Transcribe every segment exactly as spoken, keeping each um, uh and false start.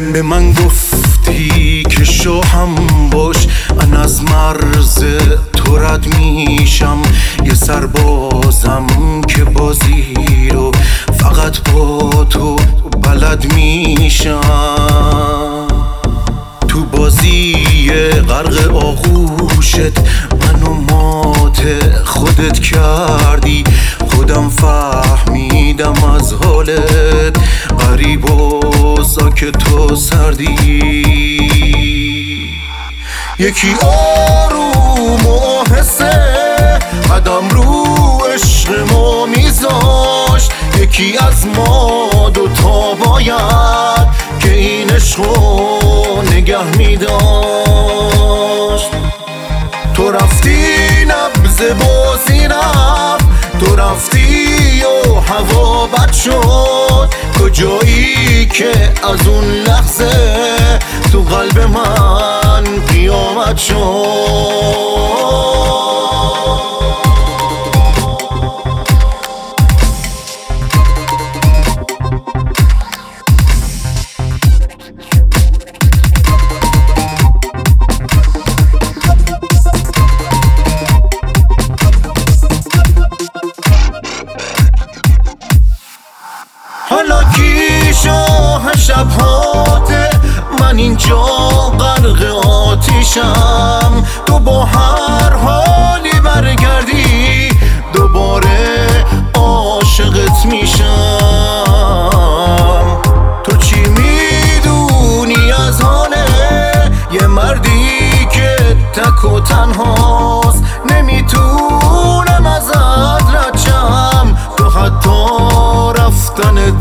به من گفتی که شوهم باش، من از مرز تو رد میشم. یه سربازم که بازی رو فقط با تو بلد میشم. تو بازی غرق آغوشت منو مات خودت کردی. خودم فهمیدم از حالت غریب و ساکت و سردی. یکی آروم و آهسته قدم رو عشق ما میذاشت. یکی از ما دوتا باید که این عشقو نگه میداشت. تو رفتی نبض بازی رفت، تو رفتی و هوا بد شد. کجایی که از اون لحظه تو قلب من قیامت شد. حالا کی شاه شبهاته، من اینجا غرق آتیشم. تو با هر حالی برگردی دوباره عاشقت میشم. تو چی میدونی از حاله یه مردی که تک و تنهاست؟ نمیتونم ازت رد شم، تو حتی رفتنت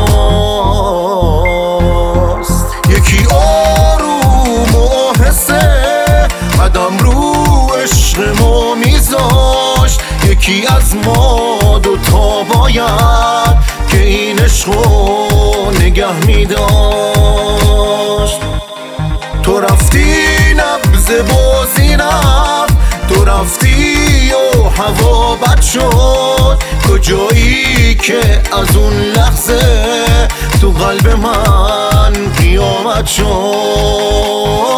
زیباست. یکی آروم و آهسته قدم رو عشق ما میذاشت. یکی از ما دوتا باید که این عشقو نگه میداشت. تو رفتی نبض بازی رفت، تو رفتی و هوا بد شد. کجایی که از اون لحظه تو قلب من قیامت شد.